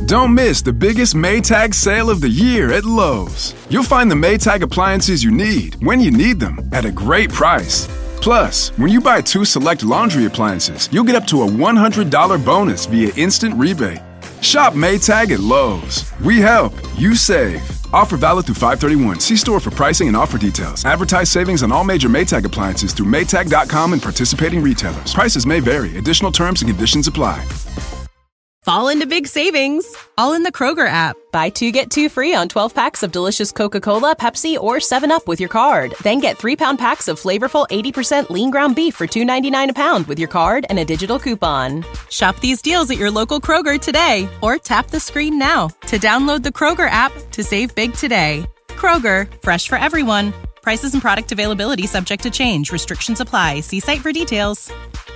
Don't miss the biggest Maytag sale of the year at Lowe's. You'll find the Maytag appliances you need when you need them at a great price. Plus, when you buy 2 select laundry appliances, you'll get up to a $100 bonus via instant rebate. Shop Maytag at Lowe's. We help, you save. Offer valid through 5/31. See store for pricing and offer details. Advertise savings on all major Maytag appliances through Maytag.com and participating retailers. Prices may vary. Additional terms and conditions apply. Fall into big savings, all in the Kroger app. Buy 2, get 2 free on 12 packs of delicious Coca-Cola, Pepsi, or 7-Up with your card. Then get 3-pound packs of flavorful 80% lean ground beef for $2.99 a pound with your card and a digital coupon. Shop these deals at your local Kroger today, or tap the screen now to download the Kroger app to save big today. Kroger, fresh for everyone. Prices and product availability subject to change. Restrictions apply. See site for details.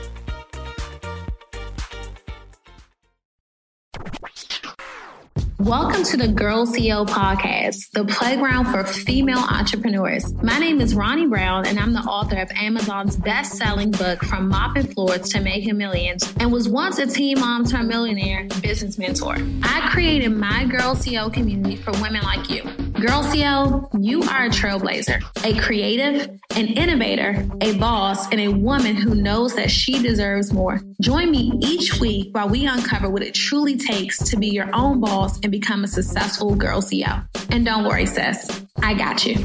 Welcome to the Girl CEO podcast, the playground for female entrepreneurs. My name is Ronnie Brown, and I'm the author of Amazon's best-selling book, From Mopping Floors to Making Millions, and was once a teen mom turned millionaire business mentor. I created my Girl CEO community for women like you. Girl CEO, you are a trailblazer, a creative, an innovator, a boss, and a woman who knows that she deserves more. Join me each week while we uncover what it truly takes to be your own boss and become a successful Girl CEO. And don't worry, sis, I got you.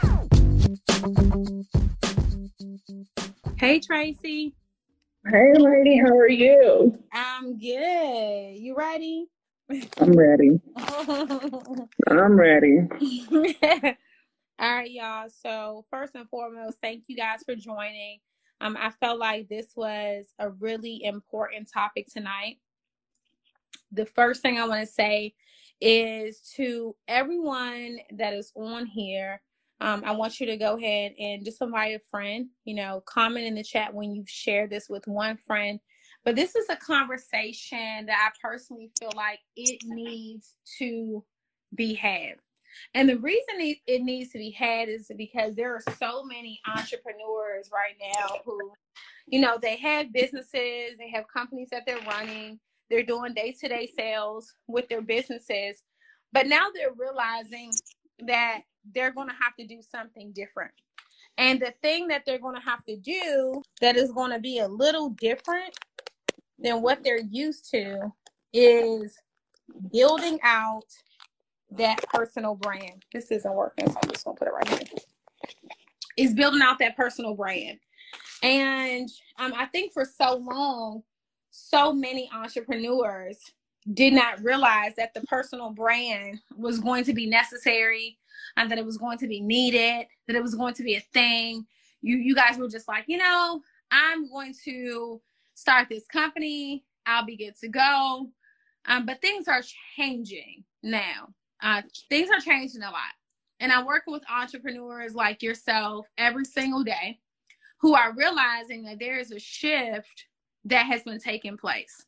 Hey, Tracy. Hey, lady, how are you? I'm good. You ready? I'm ready. I'm ready. All right, y'all. So first and foremost, thank you guys for joining. I felt like this was a really important topic tonight. The first thing I want to say is to everyone that is on here, I want you to go ahead and just invite a friend, comment in the chat when you share this with one friend. But this is a conversation that I personally feel like it needs to be had. And the reason it needs to be had is because there are so many entrepreneurs right now who, they have businesses, they have companies that they're running, they're doing day-to-day sales with their businesses, but now they're realizing that they're going to have to do something different. And the thing that they're going to have to do that is going to be a little different than what they're used to is building out that personal brand. This isn't working, so I'm just going to put it right here. Is building out that personal brand. And I think for so long, so many entrepreneurs did not realize that the personal brand was going to be necessary and that it was going to be needed, that it was going to be a thing. You guys were just like, I'm going to start this company. I'll be good to go. But things are changing now. Things are changing a lot. And I'm working with entrepreneurs like yourself every single day who are realizing that there is a shift that has been taking place.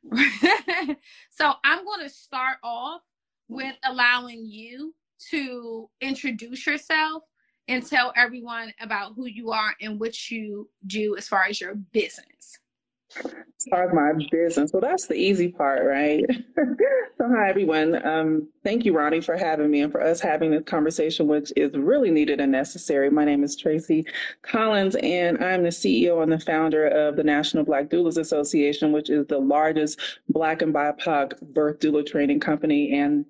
So I'm going to start off with allowing you to introduce yourself and tell everyone about who you are and what you do as far as your business. As far as my business, well, that's the easy part, right? So hi, everyone. Thank you, Ronnie, for having me and for us having this conversation, which is really needed and necessary. My name is Tracy Collins, and I'm the CEO and the founder of the National Black Doulas Association, which is the largest Black and BIPOC birth doula training company and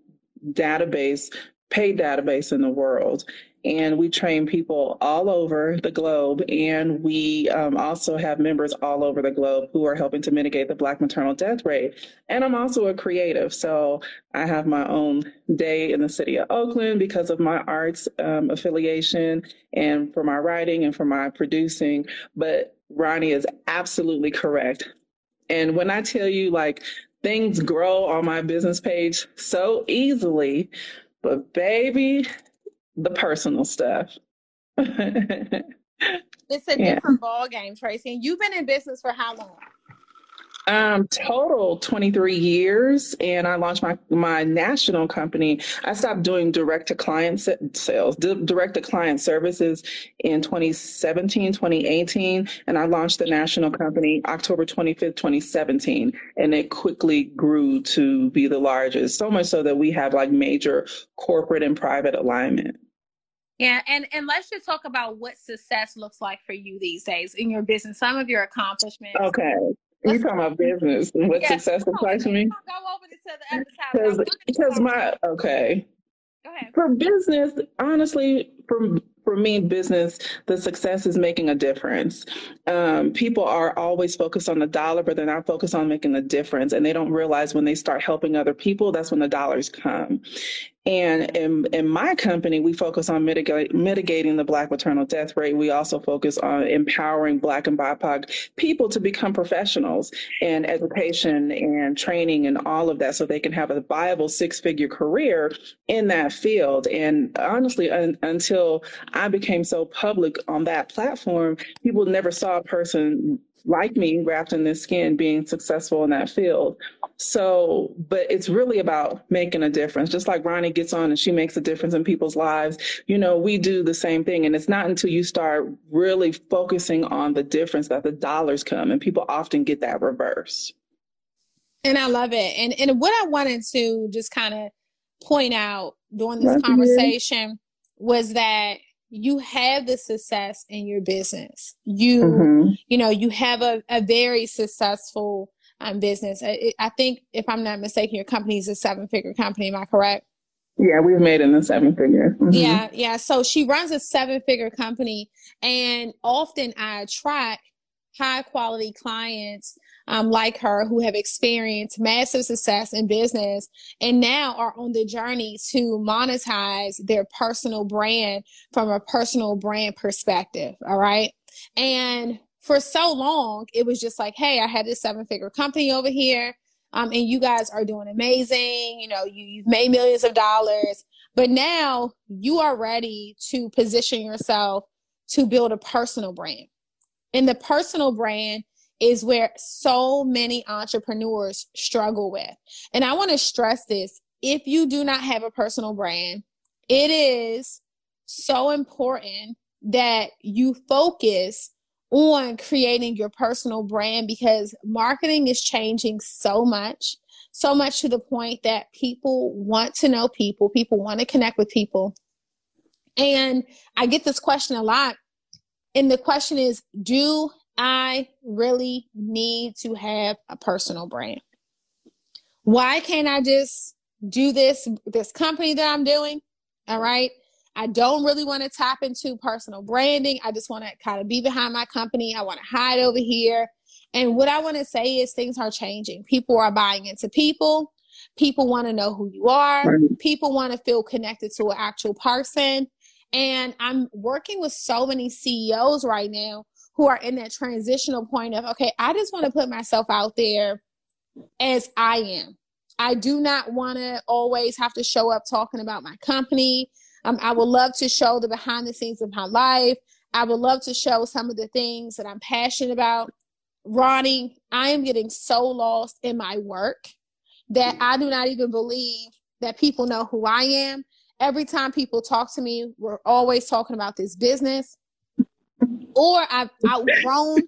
paid database in the world. And we train people all over the globe. And we also have members all over the globe who are helping to mitigate the Black maternal death rate. And I'm also a creative. So I have my own day in the city of Oakland because of my arts affiliation and for my writing and for my producing. But Ronnie is absolutely correct. And when I tell you, things grow on my business page so easily, but baby, the personal stuff. It's a different ball game, Tracy. And you've been in business for how long? Total 23 years, and I launched my national company. I stopped doing direct to client sales, direct to client services in 2017, 2018, and I launched the national company October 25th, 2017, and it quickly grew to be the largest, so much so that we have like major corporate and private alignment. Yeah, and let's just talk about what success looks like for you these days in your business, some of your accomplishments. Okay. You're talking about business and what success looks like to me? Go over to the other side. Because Go ahead. For business, honestly, for me, business, the success is making a difference. People are always focused on the dollar, but they're not focused on making a difference. And they don't realize when they start helping other people, that's when the dollars come. And in my company, we focus on mitigating the Black maternal death rate. We also focus on empowering Black and BIPOC people to become professionals in education and training and all of that so they can have a viable six-figure career in that field. And honestly, until I became so public on that platform, people never saw a person like me wrapped in this skin being successful in that field. So, but it's really about making a difference. Just like Ronnie gets on and she makes a difference in people's lives, we do the same thing. And it's not until you start really focusing on the difference that the dollars come, and people often get that reverse. And I love it. And what I wanted to just kind of point out during this conversation was that you have the success in your business. You have a very successful business. I think, if I'm not mistaken, your company is a 7-figure company. Am I correct? Yeah, we've made it in the 7-figure. Mm-hmm. Yeah. So she runs a 7-figure company, and often I attract high quality clients like her who have experienced massive success in business and now are on the journey to monetize their personal brand from a personal brand perspective. All right. And for so long, it was just like, hey, I had this 7-figure company over here. And you guys are doing amazing. You've made millions of dollars, but now you are ready to position yourself to build a personal brand. And the personal brand is where so many entrepreneurs struggle with. And I want to stress this. If you do not have a personal brand, it is so important that you focus on creating your personal brand, because marketing is changing so much to the point that people want to know people want to connect with people. And I get this question a lot. And the question is, do I really need to have a personal brand? Why can't I just do this company that I'm doing? All right. I don't really want to tap into personal branding. I just want to kind of be behind my company. I want to hide over here. And what I want to say is things are changing. People are buying into people. People want to know who you are. People want to feel connected to an actual person. And I'm working with so many CEOs right now who are in that transitional point of, okay, I just want to put myself out there as I am. I do not want to always have to show up talking about my company. I would love to show the behind the scenes of my life. I would love to show some of the things that I'm passionate about. Ronnie, I am getting so lost in my work that I do not even believe that people know who I am. Every time people talk to me, we're always talking about this business, or I've outgrown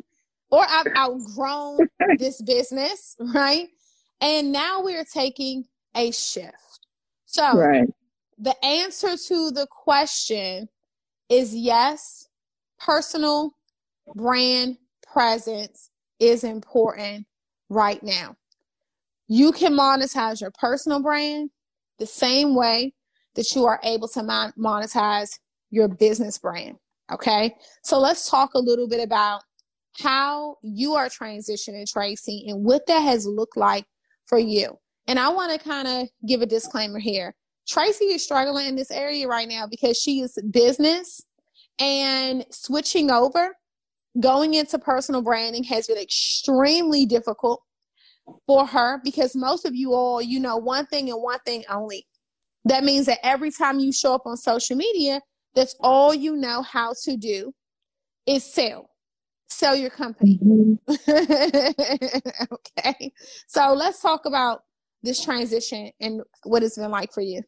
this business, right? And now we're taking a shift. So the answer to the question is yes, personal brand presence is important right now. You can monetize your personal brand the same way that you are able to monetize your business brand. Okay. So let's talk a little bit about how you are transitioning, Tracy, and what that has looked like for you. And I want to kind of give a disclaimer here. Tracy is struggling in this area right now because she is business, and switching over, going into personal branding has been extremely difficult for her, because most of you all, one thing and one thing only. That means that every time you show up on social media, that's all you know how to do is sell. sell your company. Okay. So let's talk about this transition and what it's been like for you.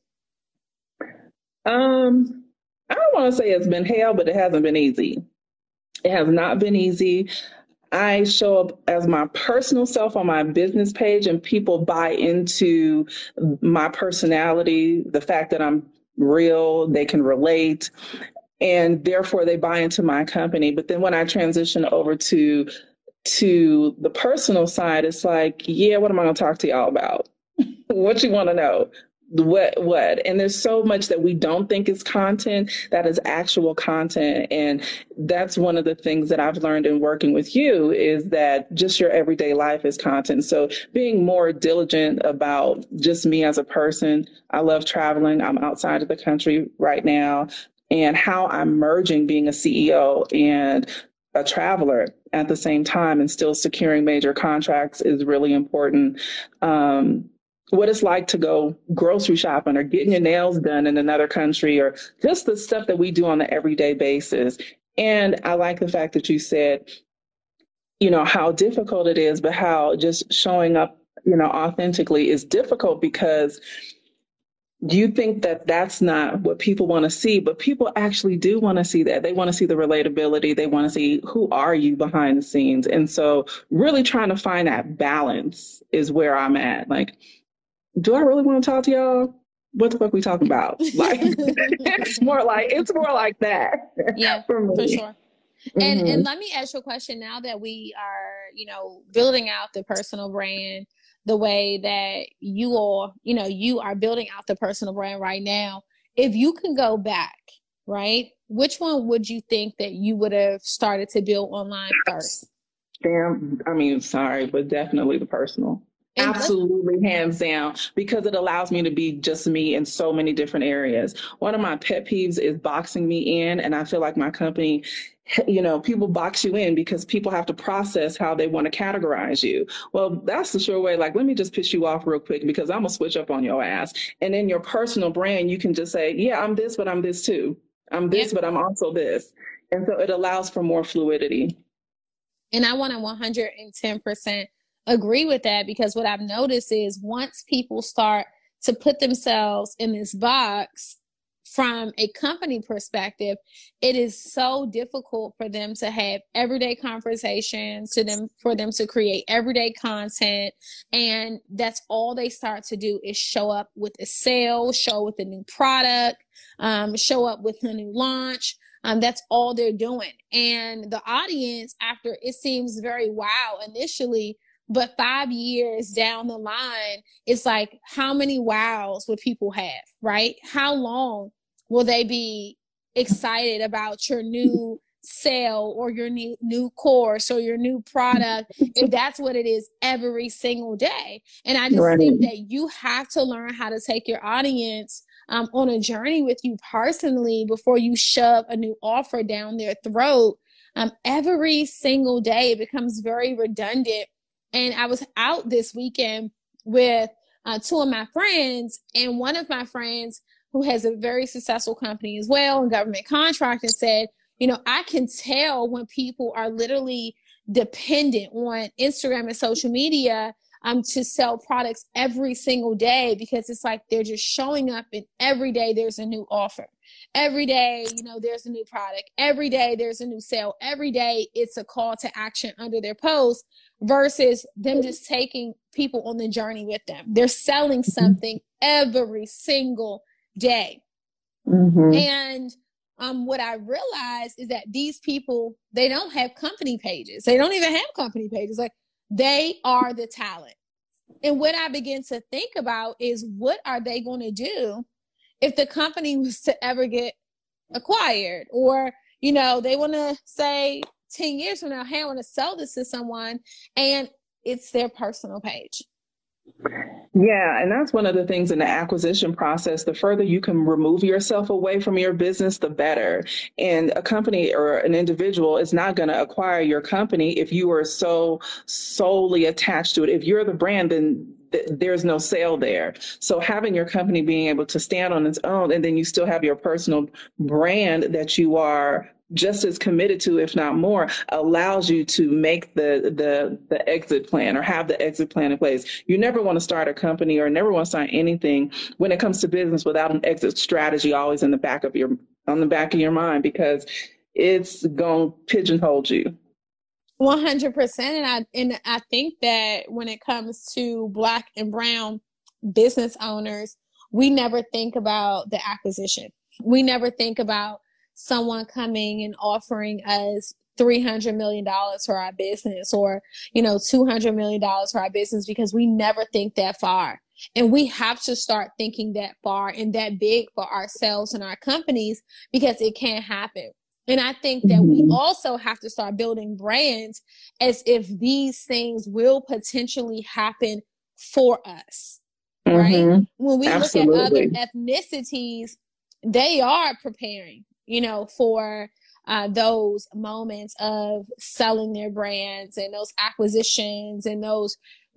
I don't want to say it's been hell, but it hasn't been easy. It has not been easy. I show up as my personal self on my business page, and people buy into my personality, the fact that I'm real, they can relate, and therefore they buy into my company. But then when I transition over to the personal side, it's like, yeah, what am I going to talk to y'all about? What you want to know? What? And there's so much that we don't think is content that is actual content. And that's one of the things that I've learned in working with you, is that just your everyday life is content. So being more diligent about just me as a person. I love traveling. I'm outside of the country right now, and how I'm merging being a CEO and a traveler at the same time and still securing major contracts is really important. What it's like to go grocery shopping or getting your nails done in another country, or just the stuff that we do on an everyday basis. And I like the fact that you said, how difficult it is, but how just showing up, authentically is difficult, because you think that that's not what people want to see, but people actually do want to see that. They want to see the relatability. They want to see who are you behind the scenes. And so really trying to find that balance is where I'm at. Like, do I really want to talk to y'all? What the fuck we talking about? Like, it's more like that. Yeah, for sure. And let me ask you a question. Now that we are, building out the personal brand the way that you are building out the personal brand right now, if you can go back, right, which one would you think that you would have started to build online first? Sorry, but definitely the personal. Absolutely, hands down, because it allows me to be just me in so many different areas. One of my pet peeves is boxing me in, and I feel like my company, people box you in because people have to process how they want to categorize you. Well, that's the sure way. Like, let me just piss you off real quick because I'm gonna switch up on your ass. And in your personal brand, you can just say, yeah, I'm this, but I'm this too. I'm this, but I'm also this. And so it allows for more fluidity. And I want to 110% agree with that, because what I've noticed is once people start to put themselves in this box from a company perspective, it is so difficult for them to have everyday conversations, for them to create everyday content. And that's all they start to do is show up with a sale, show with a new product, show up with a new launch. That's all they're doing. And the audience, after it seems very wow initially, but 5 years down the line, it's like, how many wows would people have, right? How long will they be excited about your new sale or your new course or your new product, if that's what it is every single day? And I just think that you have to learn how to take your audience on a journey with you personally before you shove a new offer down their throat. Every single day it becomes very redundant. And I was out this weekend with two of my friends, and one of my friends who has a very successful company as well in government contracting said, I can tell when people are literally dependent on Instagram and social media to sell products every single day, because it's like they're just showing up, and every day there's a new offer. Every day, there's a new product. Every day there's a new sale. Every day it's a call to action under their post, versus them just taking people on the journey with them. They're selling something every single day. And what I realized is that these people, they don't have company pages. They don't even have company pages. Like, they are the talent. And what I begin to think about is, what are they going to do if the company was to ever get acquired? Or, they want to say 10 years from now, hey, I want to sell this to someone, and it's their personal page. Yeah, and that's one of the things in the acquisition process. The further you can remove yourself away from your business, the better. And a company or an individual is not going to acquire your company if you are so solely attached to it. If you're the brand, then there's no sale there. So having your company being able to stand on its own, and then you still have your personal brand that you are just as committed to, if not more, allows you to make the exit plan or have the exit plan in place. You never want to start a company or never want to start anything when it comes to business without an exit strategy always on the back of your mind, because it's going to pigeonhole you. 100%. And I think that when it comes to Black and brown business owners, we never think about the acquisition. We never think about someone coming and offering us $300 million for our business, or, $200 million for our business, because we never think that far. And we have to start thinking that far and that big for ourselves and our companies, because it can't happen. And I think that we also have to start building brands as if these things will potentially happen for us, right? When we look at other ethnicities, they are preparing, for those moments of selling their brands and those acquisitions and those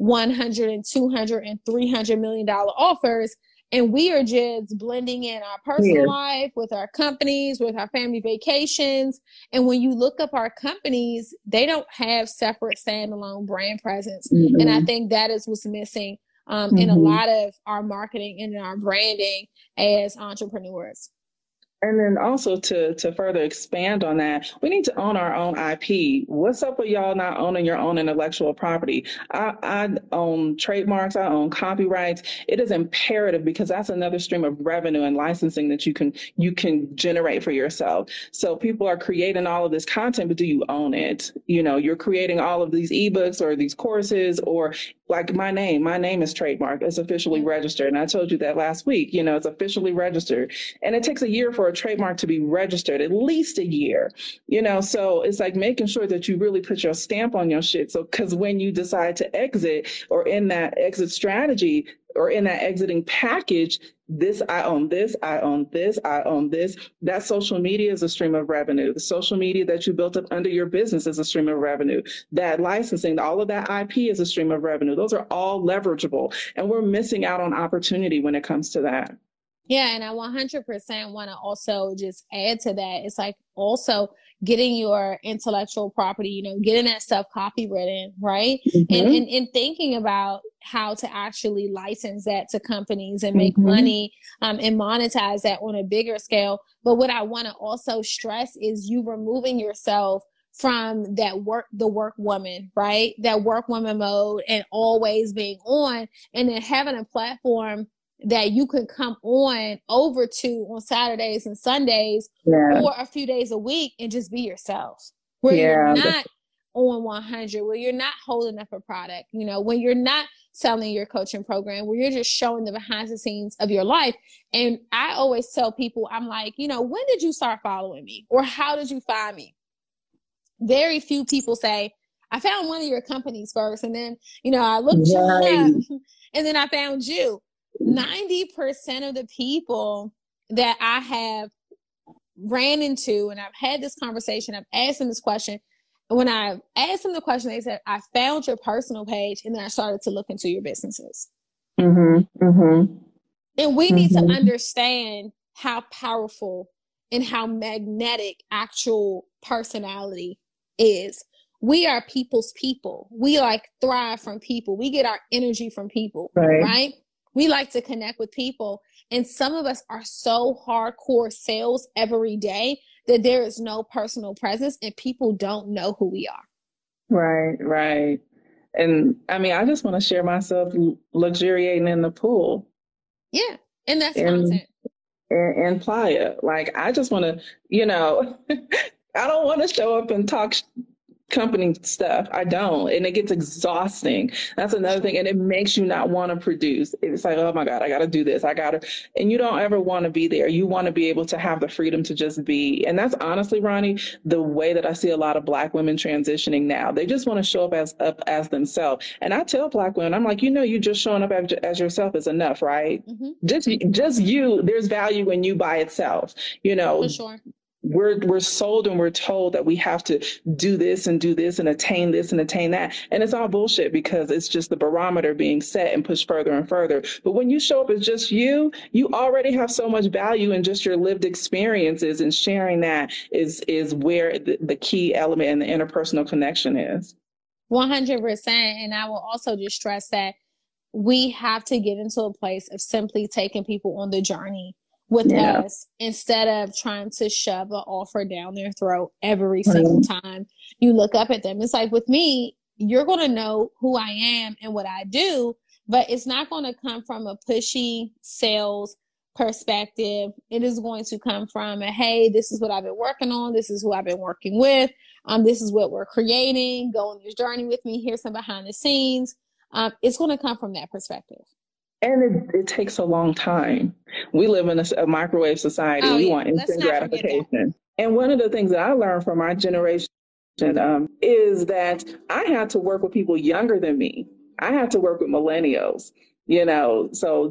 100 and 200 and $300 million offers. And we are just blending in our personal life with our companies, with our family vacations. And when you look up our companies, they don't have separate standalone brand presence. And I think that is what's missing in a lot of our marketing and in our branding as entrepreneurs. And then also to further expand on that, we need to own our own IP. What's up with y'all not owning your own intellectual property? I own trademarks. I own copyrights. It is imperative, because that's another stream of revenue and licensing that you can generate for yourself. So people are creating all of this content, but do you own it? You're creating all of these ebooks or these courses, or like my name is trademark. It's officially registered. And I told you that last week, it's officially registered. And it takes a year for a trademark to be registered, at least a year, so it's like making sure that you really put your stamp on your shit. So, because when you decide to exit, or in that exit strategy, or in that exiting package, I own this, I own this, I own this. That social media is a stream of revenue. The social media that you built up under your business is a stream of revenue. That licensing, all of that IP is a stream of revenue. Those are all leverageable. And we're missing out on opportunity when it comes to that. Yeah. And I 100% want to also just add to that. It's like also getting your intellectual property, getting that stuff copywritten, right? And thinking about how to actually license that to companies and make money and monetize that on a bigger scale. But what I want to also stress is you removing yourself from the work woman, right? That work woman mode, and always being on, and then having a platform that you can come over to on Saturdays and Sundays, or a few days a week, and just be yourself, where you're not on 100, where you're not holding up a product, when you're not selling your coaching program, where you're just showing the behind the scenes of your life. And I always tell people, I'm like, when did you start following me, or how did you find me? Very few people say, I found one of your companies first, and then, I looked you up, and then I found you. 90% of the people that I have ran into, and I've had this conversation, I've asked them this question. And when I asked them the question, they said, I found your personal page, and then I started to look into your businesses. And we need to understand how powerful and how magnetic actual personality is. We are people's people. We thrive from people. We get our energy from people, right? We like to connect with people. And some of us are so hardcore sales every day that there is no personal presence, and people don't know who we are. Right. And I mean, I just want to share myself luxuriating in the pool. Yeah. And that's content. And Playa. Like, I just want to, I don't want to show up and talk company stuff. I don't. And it gets exhausting. That's another thing. And it makes you not want to produce. It's like, oh my God, I got to do this. And you don't ever want to be there. You want to be able to have the freedom to just be. And that's honestly, Ronnie, the way that I see a lot of Black women transitioning now. They just want to show up as themselves. And I tell Black women, I'm like, you just showing up as yourself is enough, right? Just you. There's value in you by itself, For sure. we're sold and we're told that we have to do this and attain this and attain that. And it's all bullshit because it's just the barometer being set and pushed further and further. But when you show up as just you already have so much value in just your lived experiences, and sharing that is where the key element in the interpersonal connection is. 100%. And I will also just stress that we have to get into a place of simply taking people on the journey with us, instead of trying to shove an offer down their throat every single time you look up at them. It's like with me, you're going to know who I am and what I do, but it's not going to come from a pushy sales perspective. It is going to come from a, hey, this is what I've been working on. This is who I've been working with. This is what we're creating. Go on this journey with me. Here's some behind the scenes. It's going to come from that perspective. And it takes a long time. We live in a microwave society. We want instant gratification. And one of the things that I learned from our generation is that I had to work with people younger than me. I had to work with millennials, so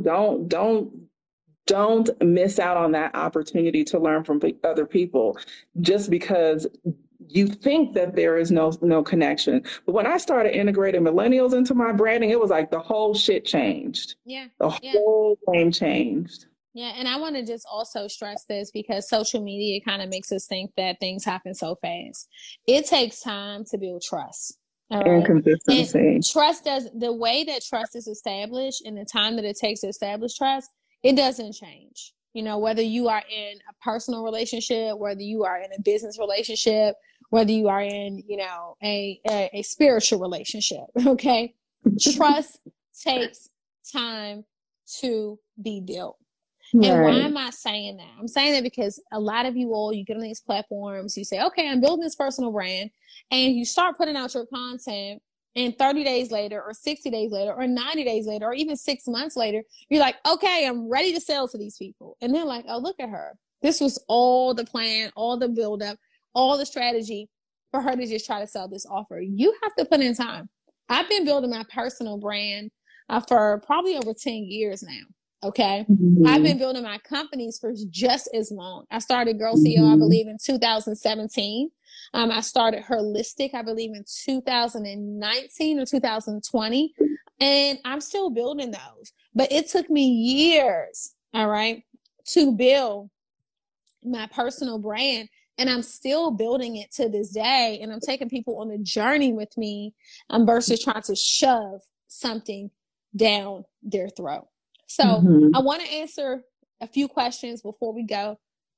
don't miss out on that opportunity to learn from other people just because you think that there is no connection. But when I started integrating millennials into my branding, it was like the whole shit changed. Yeah. The whole game changed. Yeah. And I want to just also stress this, because social media kind of makes us think that things happen so fast. It takes time to build trust. And consistency. And the way that trust is established and the time that it takes to establish trust, it doesn't change. Whether you are in a personal relationship, whether you are in a business relationship, whether you are in, a spiritual relationship, okay? Trust takes time to be built. Right. And why am I saying that? I'm saying that because a lot of you get on these platforms, you say, okay, I'm building this personal brand, and you start putting out your content, and 30 days later, or 60 days later, or 90 days later, or even 6 months later, you're like, okay, I'm ready to sell to these people. And they're like, oh, look at her. This was all the plan, all the buildup, all the strategy for her to just try to sell this offer. You have to put in time. I've been building my personal brand for probably over 10 years now. Okay. Mm-hmm. I've been building my companies for just as long. I started Girl CEO, I believe, in 2017. I started Holistic, I believe, in 2019 or 2020. And I'm still building those. But it took me years, all right, to build my personal brand. And I'm still building it to this day. And I'm taking people on a journey with me versus trying to shove something down their throat. So I want to answer a few questions before we go.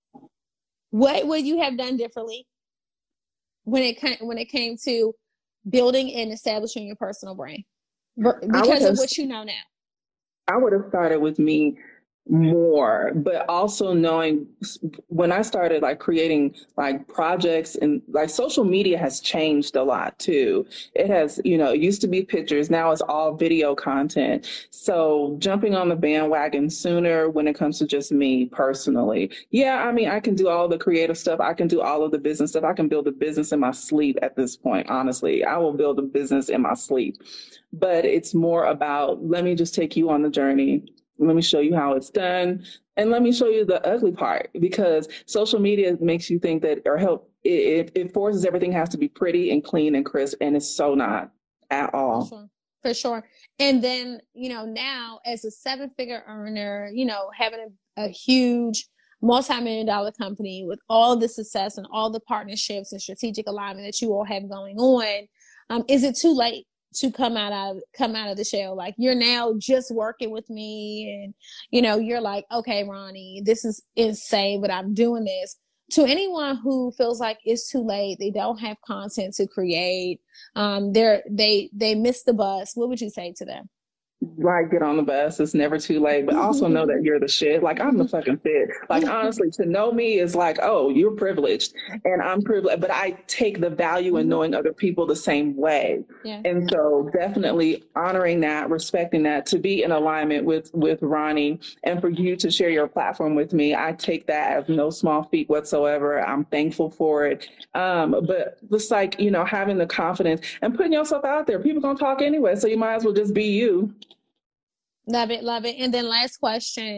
What would you have done differently when it came to building and establishing your personal brand because of what you know now? I would have started with me more, but also knowing when I started creating projects, and social media has changed a lot too. It has, it used to be pictures. Now it's all video content. So jumping on the bandwagon sooner when it comes to just me personally. Yeah. I mean, I can do all the creative stuff. I can do all of the business stuff. I can build a business in my sleep at this point. Honestly, I will build a business in my sleep, but it's more about, let me just take you on the journey. Let me show you how it's done. And let me show you the ugly part, because social media makes you think that, it forces everything has to be pretty and clean and crisp. And it's so not at all. For sure. And then, now as a 7-figure earner, having a huge multi-million-dollar company with all the success and all the partnerships and strategic alignment that you all have going on, is it too late to come out of the shell? You're now just working with me, and you're like, okay, Ronnie, this is insane, but I'm doing this. To anyone who feels like it's too late, they don't have content to create, they missed the bus, what would you say to them? Get on the bus. It's never too late, but also know that you're the shit. I'm the fucking shit. Honestly, to know me is oh, you're privileged and I'm privileged, but I take the value in knowing other people the same way. Yeah. And so definitely honoring that, respecting that, to be in alignment with Ronnie, and for you to share your platform with me, I take that as no small feat whatsoever. I'm thankful for it. But just having the confidence and putting yourself out there, people gonna talk anyway, so you might as well just be you. Love it. Love it. And then last question,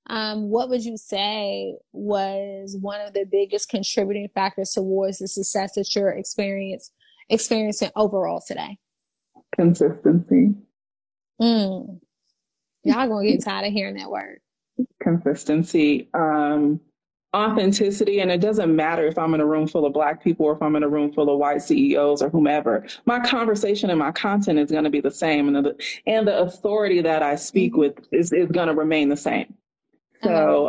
what would you say was one of the biggest contributing factors towards the success that you're experiencing overall today? Consistency. Y'all gonna get tired of hearing that word. Consistency. Authenticity. And it doesn't matter if I'm in a room full of Black people or if I'm in a room full of white CEOs or whomever. My conversation and my content is going to be the same. And the authority that I speak with is going to remain the same. So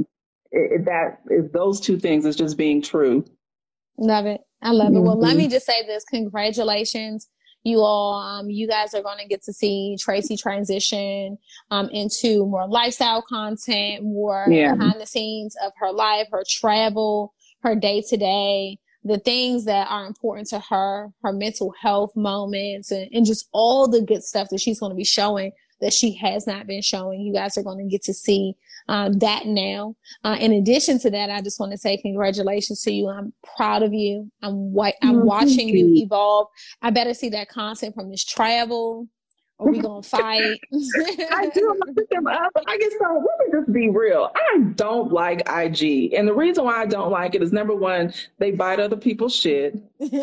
that is those two things is just being true. Love it. I love it. Well, let me just say this. Congratulations. You all, you guys are going to get to see Tracy transition into more lifestyle content, more behind the scenes of her life, her travel, her day to day, the things that are important to her, her mental health moments, and just all the good stuff that she's going to be showing that she has not been showing. You guys are going to get to see that now. In addition to that, I just want to say congratulations to you. I'm proud of you. I'm watching you evolve. I better see that content from this travel, or we gonna fight. I do. I guess so. Let me just be real. I don't like IG, and the reason why I don't like it is, number one, they bite other people's shit.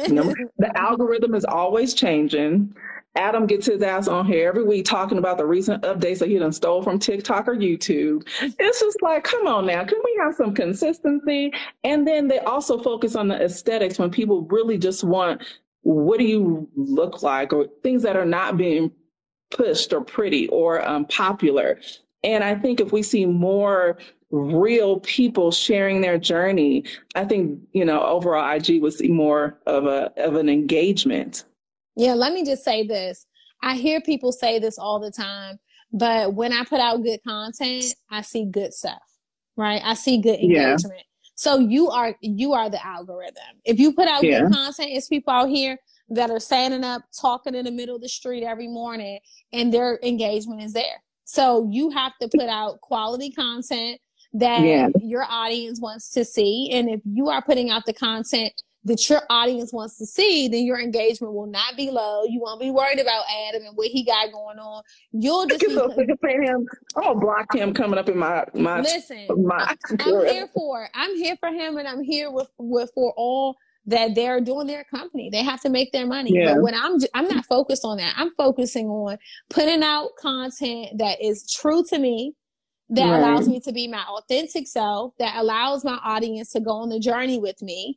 The algorithm is always changing. Adam gets his ass on here every week talking about the recent updates that he done stole from TikTok or YouTube. It's just like, come on now, can we have some consistency? And then they also focus on the aesthetics when people really just want, what do you look like, or things that are not being pushed or pretty or popular. And I think if we see more real people sharing their journey, I think, overall IG would see more of an engagement. Yeah, let me just say this. I hear people say this all the time, but when I put out good content, I see good stuff, right? I see good engagement. Yeah. So you are the algorithm. If you put out good content, it's people out here that are standing up, talking in the middle of the street every morning, and their engagement is there. So you have to put out quality content that your audience wants to see. And if you are putting out the content that your audience wants to see, then your engagement will not be low. You won't be worried about Adam and what he got going on. You'll just be so sick of paying him. I'm gonna block him coming up in my. Listen, I'm here for it. I'm here for him, and I'm here for all that they're doing their company. They have to make their money. Yeah. But when I'm not focused on that. I'm focusing on putting out content that is true to me, that allows me to be my authentic self, that allows my audience to go on the journey with me.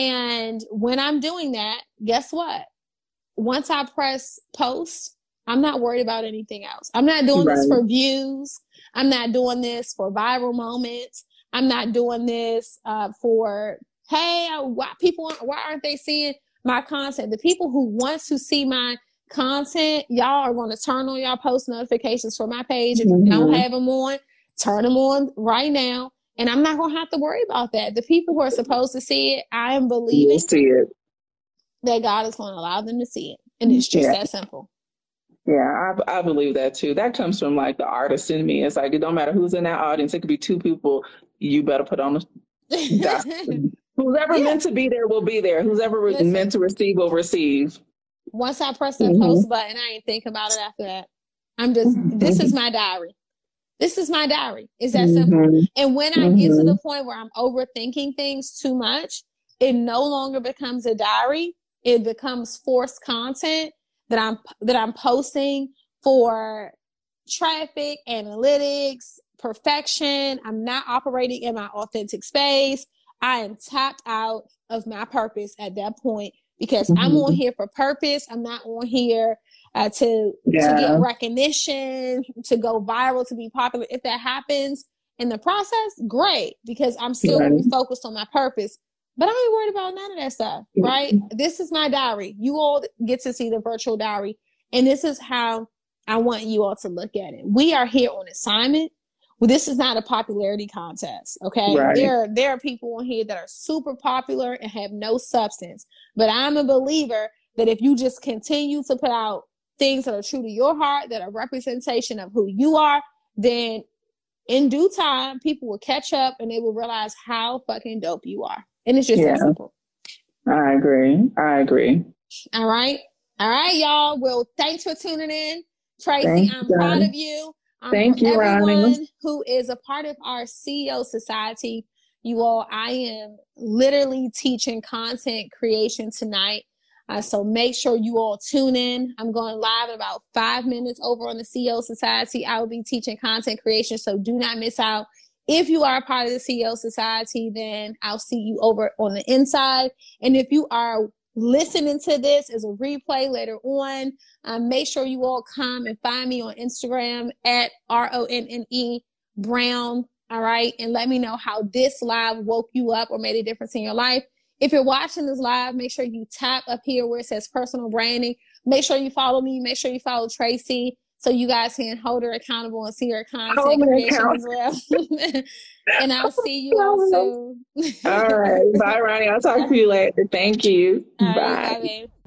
And when I'm doing that, guess what? Once I press post, I'm not worried about anything else. I'm not doing this for views. I'm not doing this for viral moments. I'm not doing this for, hey, why aren't they seeing my content? The people who want to see my content, y'all are going to turn on y'all post notifications for my page. If you don't have them on, turn them on right now. And I'm not going to have to worry about that. The people who are supposed to see it, I am believing that God is going to allow them to see it. And it's just that simple. Yeah, I believe that too. That comes from like the artist in me. It's like, it don't matter who's in that audience. It could be two people. You better put on who's meant to be there will be there. Who's ever meant to receive will receive. Once I press that post button, I ain't think about it after that. I'm just, this is my diary. This is my diary. It's that simple. And when I get to the point where I'm overthinking things too much, it no longer becomes a diary. It becomes forced content that I'm posting for traffic, analytics, perfection. I'm not operating in my authentic space. I am tapped out of my purpose at that point, because I'm on here for purpose. I'm not on here to get recognition, to go viral, to be popular. If that happens in the process, great, because I'm still going to be focused on my purpose. But I ain't worried about none of that stuff, right? This is my diary. You all get to see the virtual diary. And this is how I want you all to look at it. We are here on assignment. Well, this is not a popularity contest, okay? There are people on here that are super popular and have no substance. But I'm a believer that if you just continue to put out things that are true to your heart, that are representation of who you are, then in due time, people will catch up and they will realize how fucking dope you are. And it's just that simple. I agree. All right, y'all. Well, thanks for tuning in. Tracy, I'm proud of you. Thank you, everyone Ronnie. who is a part of our CEO Society, you all, I am literally teaching content creation tonight. So make sure you all tune in. I'm going live in about 5 minutes over on the CEO Society. I will be teaching content creation, so do not miss out. If you are a part of the CEO Society, then I'll see you over on the inside. And if you are listening to this as a replay later on, make sure you all come and find me on Instagram at RONNE Brown. All right. And let me know how this live woke you up or made a difference in your life. If you're watching this live, make sure you tap up here where it says personal branding. Make sure you follow me. Make sure you follow Tracy so you guys can hold her accountable and see her content creation as well. And I'll see you all soon. All right. Bye, Ronnie. I'll talk to you later. Thank you. All bye. Right, bye, babe.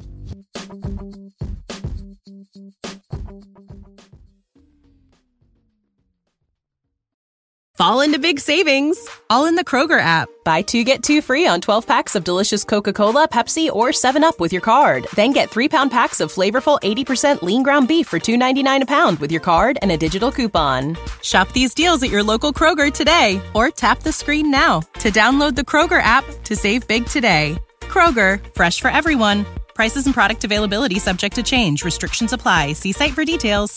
Fall into big savings, all in the Kroger app. Buy 2, get 2 free on 12 packs of delicious Coca-Cola, Pepsi, or 7-Up with your card. Then get 3-pound packs of flavorful 80% lean ground beef for $2.99 a pound with your card and a digital coupon. Shop these deals at your local Kroger today, or tap the screen now to download the Kroger app to save big today. Kroger, fresh for everyone. Prices and product availability subject to change. Restrictions apply. See site for details.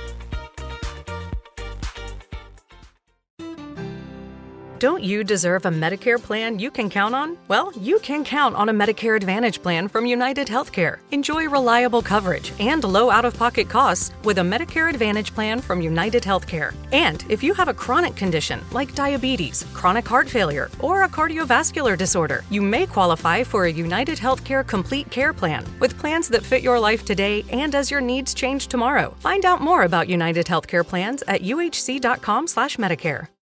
Don't you deserve a Medicare plan you can count on? Well, you can count on a Medicare Advantage plan from United Healthcare. Enjoy reliable coverage and low out-of-pocket costs with a Medicare Advantage plan from United Healthcare. And if you have a chronic condition like diabetes, chronic heart failure, or a cardiovascular disorder, you may qualify for a United Healthcare Complete Care plan with plans that fit your life today and as your needs change tomorrow. Find out more about United Healthcare plans at uhc.com/Medicare.